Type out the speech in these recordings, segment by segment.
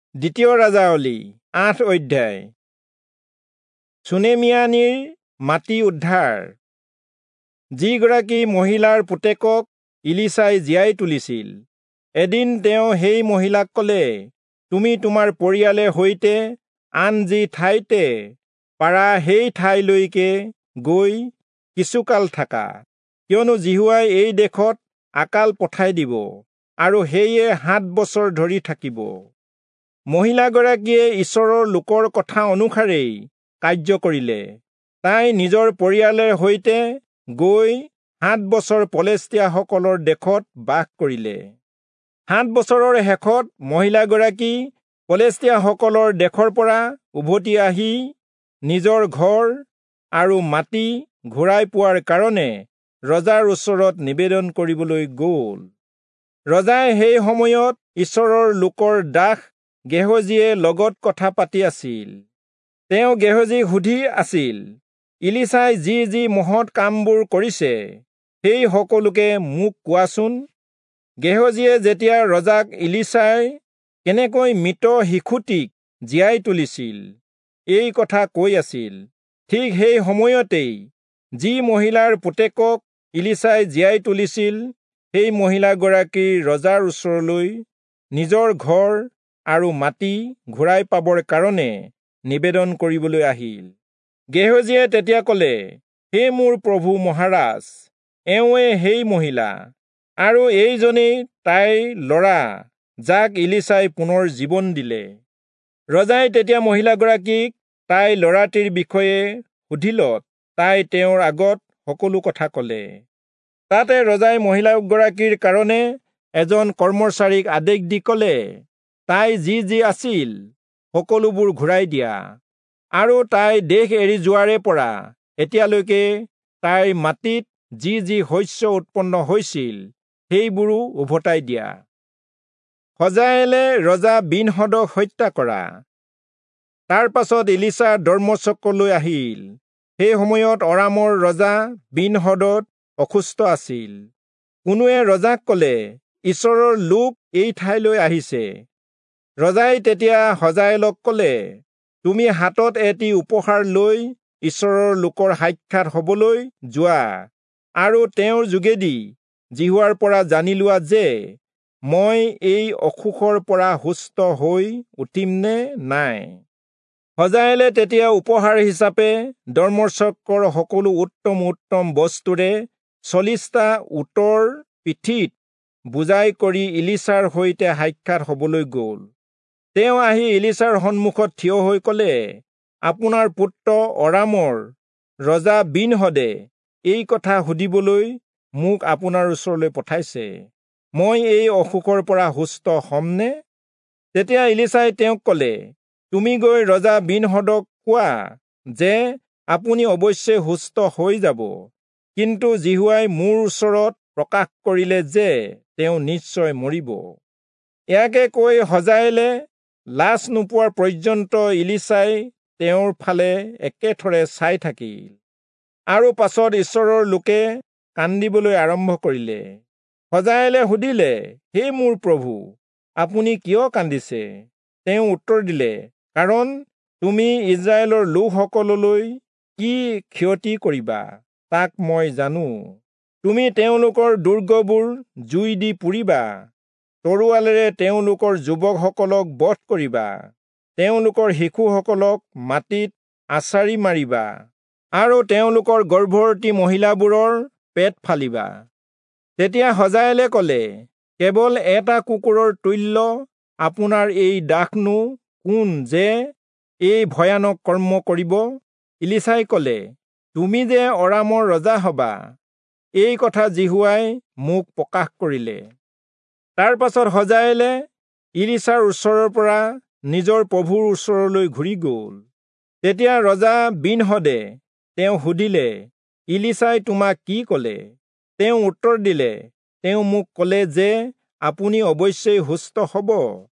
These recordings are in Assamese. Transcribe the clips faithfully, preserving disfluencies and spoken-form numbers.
দ্বিতীয় ৰাজাৱলী আঠ অধ্যায়। চুনেমিয়ানীৰ মাটি উদ্ধাৰ। যিগৰাকী মহিলাৰ পুতেকক ইলিচাই জীয়াই তুলিছিল, এদিন তেওঁ সেই মহিলাক ক'লে, তুমি তোমাৰ পৰিয়ালৰ সৈতে আন যি ঠাইতে পাৰা সেই ঠাইলৈকে গৈ কিছুকাল থাকা, কিয়নো জিহুৱাই এই দেশত আকাল পঠাই দিব আৰু সেয়ে সাত বছৰ ধৰি থাকিব। মহিলাগৰাকীয়ে ঈশ্বৰৰ লোকৰ কথা অনুসাৰেই কাৰ্য কৰিলে। তাই নিজৰ পৰিয়ালৰ সৈতে গৈ সাত বছৰ পলেষ্টিয়াসকলৰ দেশত বাস কৰিলে। সাত বছৰৰ শেষত মহিলাগৰাকী পলেষ্টিয়াসকলৰ দেশৰ পৰা উভতি আহি নিজৰ ঘৰ আৰু মাটি ঘূৰাই পোৱাৰ কাৰণে ৰজাৰ ওচৰত নিবেদন কৰিবলৈ গ'ল। ৰজাই সেই সময়ত ঈশ্বৰৰ লোকৰ দাস গেহজীয়ে লগত কথা পাতি আছিল। তেওঁ গেহজীক সুধি আছিল, ইলিচাই যি যি মহৎ কামবোৰ কৰিছে সেই সকলোকে মোক কোৱাচোন। গেহজীয়ে যেতিয়া ৰজাক ইলিচাই কেনেকৈ মৃত শিশুটিক জীয়াই তুলিছিল এই কথা কৈ আছিল, ঠিক সেই সময়তেই যি মহিলাৰ পুতেকক ইলিচাই জীয়াই তুলিছিল সেই মহিলাগৰাকী ৰজাৰ ওচৰলৈ নিজৰ ঘৰ আৰু মাটি ঘূৰাই পাবৰ কাৰণে নিবেদন কৰিবলৈ আহিল। গেহজীয়ে তেতিয়া ক'লে, হে মোৰ প্ৰভু মহাৰাজ, এওঁৱে সেই মহিলা আৰু এইজনেই তাইৰ ল'ৰা যাক ইলিচাই পুনৰ জীৱন দিলে। ৰজাই তেতিয়া মহিলাগৰাকীক তাইৰ ল'ৰাটিৰ বিষয়ে সুধিলত তাই তেওঁৰ আগত সকলো কথা ক'লে। তাতে ৰজাই মহিলাগৰাকীৰ কাৰণে এজন কৰ্মচাৰীক আদেশ দি ক'লে, তাই যি যি আছিল সকলোবোৰ ঘূৰাই দিয়া আৰু তাই দেশ এৰি যোৱাৰে পৰা এতিয়ালৈকে তাইৰ মাটিত যি যি শস্য উৎপন্ন হৈছিল সেইবোৰো উভতাই দিয়া। হজায়েলে ৰজা বিন-হদক হত্যা কৰা। তাৰ পাছত ইলিচা দমস্কলৈ আহিল। সেই সময়ত অৰামৰ ৰজা বিন-হদদ অসুস্থ আছিল। কোনোৱে ৰজাক ক'লে, ঈশ্বৰৰ লোক এই ঠাইলৈ আহিছে। ৰজাই তেতিয়া হজায়েলক ক'লে, তুমি হাতত এটি উপহাৰ লৈ ঈশ্বৰৰ লোকৰ সাক্ষাৎ হ'বলৈ যোৱা আৰু তেওঁৰ যোগেদি জিহুৱাৰ পৰা জানি লোৱা যে মই এই অসুখৰ পৰা সুস্থ হৈ উঠিম নে নাই। হজায়েলে তেতিয়া উপহাৰ হিচাপে দমস্কৰ সকলো উত্তম উত্তম বস্তুৰে চল্লিশটা উটৰ পিঠিত বোজাই কৰি ইলিচাৰ সৈতে সাক্ষাৎ হ'বলৈ গ'ল। তেওঁ আহি ইলিচাৰ সন্মুখত থিয় হৈ ক'লে, আপোনাৰ পুত্ৰ অৰামৰ ৰজা বিন-হদে এই কথা সুধিবলৈ মোক আপোনাৰ ওচৰলৈ পঠাইছে, মই এই অসুখৰ পৰা সুস্থ হ'মনে? তেতিয়া ইলিচাই তেওঁক ক'লে, তুমি গৈ ৰজা বিন-হদক কোৱা যে আপুনি অৱশ্যে সুস্থ হৈ যাব, কিন্তু জিহুৱাই মোৰ ওচৰত প্ৰকাশ কৰিলে যে তেওঁ নিশ্চয় মৰিব। ইয়াকে কৈ হজায়েলে লাজ নোপোৱাৰ পৰ্যন্ত ইলিচাই তেওঁৰ ফালে একেথৰে চাই থাকিল আৰু পাছত ঈশ্বৰৰ লোকে কান্দিবলৈ আৰম্ভ কৰিলে। হজায়েলে সুধিলে, হে মোৰ প্ৰভু, আপুনি কিয় কান্দিছে? তেওঁ উত্তৰ দিলে, কাৰণ তুমি ইজৰাইলৰ লোকসকললৈ কি ক্ষতি কৰিবা তাক মই জানো। তুমি তেওঁলোকৰ দুৰ্গবোৰ জুই দি পুৰিবা, তৰোৱালেৰে তেওঁলোকৰ যুৱকসকলক বধ কৰিবা, তেওঁলোকৰ শিশুসকলক মাটিত আছাৰি মাৰিবা আৰু তেওঁলোকৰ গৰ্ভৱতী মহিলাবোৰৰ পেট ফালিবা। তেতিয়া হজায়েলে ক'লে, কেৱল এটা কুকুৰৰ তুল্য আপোনাৰ এই দাসনো কোন যে এই ভয়ানক কৰ্ম কৰিব? ইলিচাই ক'লে, তুমি যে অৰামৰ ৰজা হবা, এই কথা জিহুৱাই মোক প্ৰকাশ কৰিলে। তাৰ পাছত হজায়েলে ইলিচাৰ ওচৰৰ পৰা নিজৰ প্ৰভুৰ ওচৰলৈ ঘূৰি গ'ল। তেতিয়া ৰজা বিন-হদে তেওঁ সুধিলে, ইলিচাই তোমাক কি ক'লে? তেওঁ উত্তৰ দিলে, তেওঁ মোক ক'লে যে আপুনি অৱশ্যেই সুস্থ হ'ব।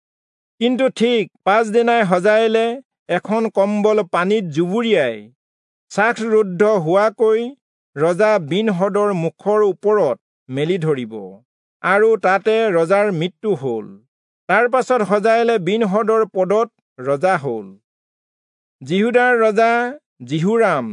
কিন্তু ঠিক পাছদিনাই হজায়েলে এখন কম্বল পানীত জুবুৰিয়াই শ্বাসৰুদ্ধ হোৱাকৈ ৰজা বিন-হদৰ মুখৰ ওপৰত মেলি ধৰিব আৰু তাতে ৰজাৰ মৃত্যু হ'ল। তাৰ পাছত হজায়েলে বিন-হদৰ পদত ৰজা হ'ল। জিহুদাৰ ৰজা জিহুৰাম।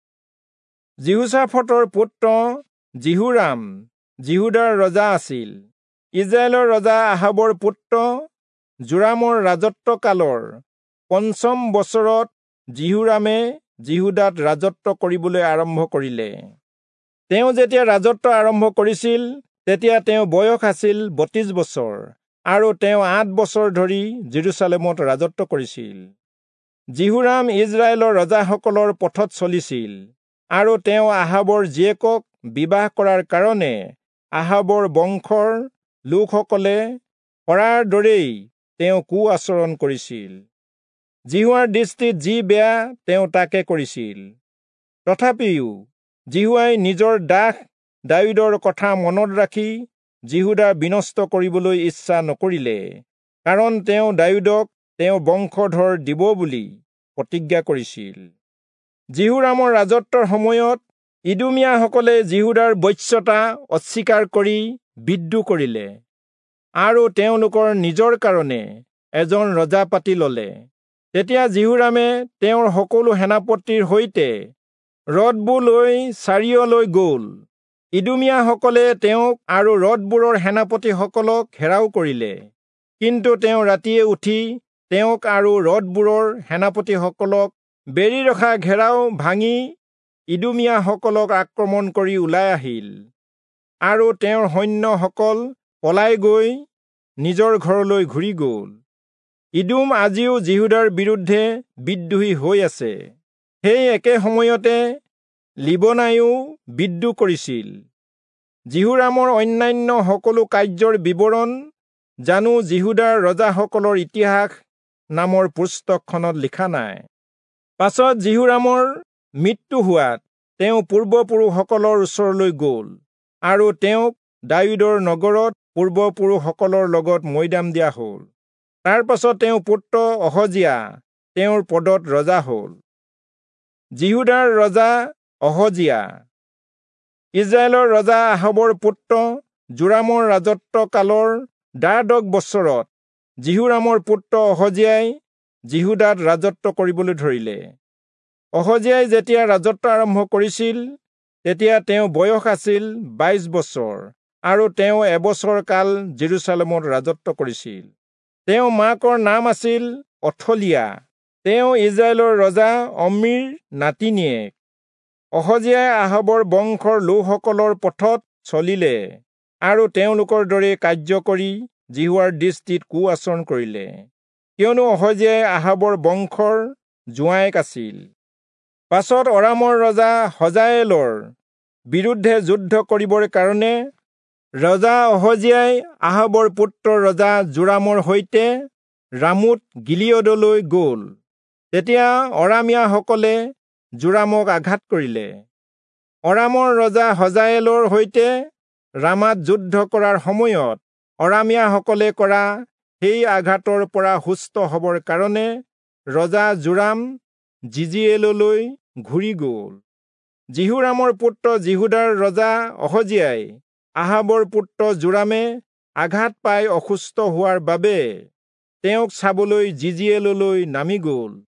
জিহুচাফতৰ পুত্ৰ জিহুৰাম জিহুদাৰ ৰজা আছিল। ইজৰাইলৰ ৰজা আহাবৰ পুত্ৰ জোৰামৰ ৰাজত্ব কালৰ পঞ্চম বছৰত জিহুৰামে জিহুদাত ৰাজত্ব কৰিবলৈ আৰম্ভ কৰিলে। তেওঁ যেতিয়া ৰাজত্ব আৰম্ভ কৰিছিল তেতিয়া তেওঁ বয়স আছিল বত্ৰিশ বছৰ আৰু তেওঁ আঠ বছৰ ধৰি জেৰুচালেমত ৰাজত্ব কৰিছিল। জিহুৰাম ইজৰাইলৰ ৰজাসকলৰ পথত চলিছিল আৰু তেওঁ আহাবৰ জীয়েকক বিবাহ কৰাৰ কাৰণে আহাবৰ বংশৰ লোকসকলে কৰাৰ দৰেই তেওঁ কু আচৰণ কৰিছিল। জিহুৱাৰ দৃষ্টিত যি বেয়া তেওঁ তাকে কৰিছিল। তথাপিও জিহুৱাই নিজৰ দাস দাৱীদৰ কথা মনত ৰাখি জিহুদা বিনষ্ট কৰিবলৈ ইচ্ছা নকৰিলে, কাৰণ তেওঁ দাৱীদক তেওঁ বংশধৰ দিব বুলি প্ৰতিজ্ঞা কৰিছিল। জিহুৰামৰ ৰাজত্বৰ সময়ত ইদুমীয়াসকলে জিহুদাৰ বশ্যতা অস্বীকাৰ কৰি বিদ্ৰোহ কৰিলে আৰু তেওঁলোকৰ নিজৰ কাৰণে এজন ৰজা পাতি ললে। তেতিয়া জিহুৰামে তেওঁৰ সকলো সেনাপতিৰ সৈতে ৰথবোৰ চাৰিঅলৈ গল। ইদুমীয়াসকলে তেওঁক আৰু ৰথবোৰৰ সেনাপতিসকলক ঘেৰাও কৰিলে, কিন্তু তেওঁ ৰাতিয়ে উঠি তেওঁক আৰু ৰথবোৰৰ সেনাপতিসকলক বেৰি ৰখা ঘেৰাও ভাঙি ইদুমীয়াসকলক আক্ৰমণ কৰি ওলাই আহিল আৰু তেওঁৰ সৈন্যসকল পলাই গৈ নিজৰ ঘৰলৈ ঘূৰি গল। ইদুম আজিও জিহুদাৰ বিৰুদ্ধে বিদ্ৰোহী হৈ আছে। সেই একে সময়তে লিবনায়ো বিদ্ৰোহ কৰিছিল। জিহুৰামৰ অন্যান্য সকলো কাৰ্যৰ বিৱৰণ জানো জিহুদাৰ ৰজাসকলৰ ইতিহাস নামৰ পুস্তকখনত লিখা নাই। পাছত জিহুৰামৰ মৃত্যু হোৱাত তেওঁ পূৰ্বপুৰুষসকলৰ ওচৰলৈ গল আৰু তেওঁক দাৱীদৰ নগৰত পূৰ্বপুৰুষসকলৰ লগত মৈদাম দিয়া হ'ল। তাৰ পাছত তেওঁৰ পুত্ৰ অহজীয়া তেওঁৰ পদত ৰজা হ'ল। জিহুদাৰ ৰজা অহজীয়া। ইজৰাইলৰ ৰজা আহাবৰ পুত্ৰ জোৰামৰ ৰাজত্ব কালৰ দ্বাদশ বছৰত জিহুৰামৰ পুত্ৰ অহজীয়াই জিহুদাত ৰাজত্ব কৰিবলৈ ধৰিলে। অহজীয়াই যেতিয়া ৰাজত্ব আৰম্ভ কৰিছিল তেতিয়া তেওঁ বয়স আছিল বাইশ বছৰ আৰু তেওঁ এবছৰ কাল জেৰুচালেমত ৰাজত্ব কৰিছিল। তেওঁৰ মাকৰ নাম আছিল অথলিয়া। তেওঁ ইজৰাইলৰ ৰজা অম্ৰিৰ নাতিনীয়েক। অহজীয়াই আহাবৰ বংশৰ লোকসকলৰ পথত চলিলে আৰু তেওঁলোকৰ দৰে কাৰ্য কৰি জিহুৱাৰ দৃষ্টিত কু আচৰণ কৰিলে, কিয়নো অহজীয়াই আহাবৰ বংশৰ জোঁৱায়েক আছিল। পাছত অৰামৰ ৰজা হজায়েলৰ বিৰুদ্ধে যুদ্ধ কৰিবৰ কাৰণে ৰজা অহজীয়াই আহাবৰ পুত্ৰ ৰজা জোৰামৰ সৈতে ৰামোত গিলিয়দলৈ গল। তেতিয়া অৰামীয়াসকলে জোৰামক আঘাত কৰিলে। অৰামৰ ৰজা হজায়েলৰ সৈতে ৰামাত যুদ্ধ কৰাৰ সময়ত অৰামীয়াসকলে কৰা সেই আঘাতৰ পৰা সুস্থ হবৰ কাৰণে ৰজা জোৰাম জিজিয়েললৈ ঘূৰি গল। জিহুৰামৰ পুত্ৰ জিহুদাৰ ৰজা অহজীয়াই আহাবৰ পুত্ৰ জোৰামে আঘাত পাই অসুস্থ হোৱাৰ বাবে তেওঁক চাবলৈ জিজিয়েললৈ নামি গল।